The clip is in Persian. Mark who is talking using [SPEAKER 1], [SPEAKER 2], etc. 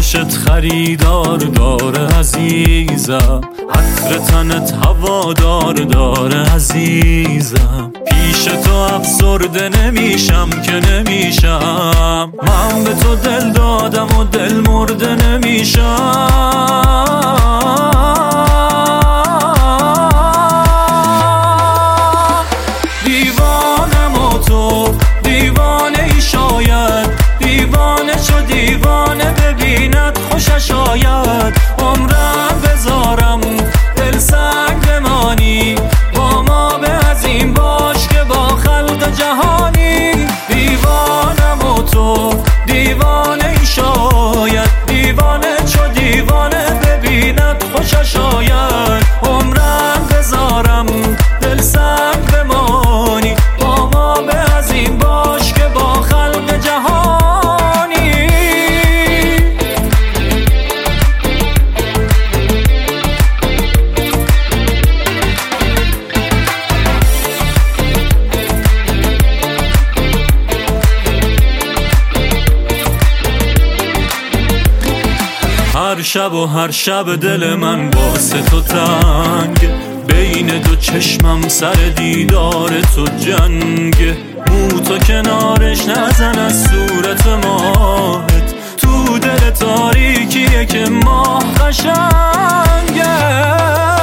[SPEAKER 1] پیشت خریدار داره عزیزم، عطر تنت هوادار داره عزیزم. پیش تو افسرده نمیشم که نمیشم، من به تو دل دادم و دل مرده نمیشم. دیوانم و تو دیوانه ای شاید، دیوانه چو دیوانه ببیند خوشش آید. عمرم بذارم دل سنگ بمانی، با ما به عظیم باش که با خلق جهانی. دیوانم و تو دیوانه ای شاید، دیوانه چو دیوانه ببیند خوشش آید. عمرم بذارم دل سنگ بمانی، با ما به عظیم باش که با خلق جهانی. هر شب و هر شب دل من واسه تو تنگ، بین دو چشمم سر دیدار تو جنگ. مو تو کنارش نزن از صورت ماهت، تو دل تاریکیه که ماه قشنگه.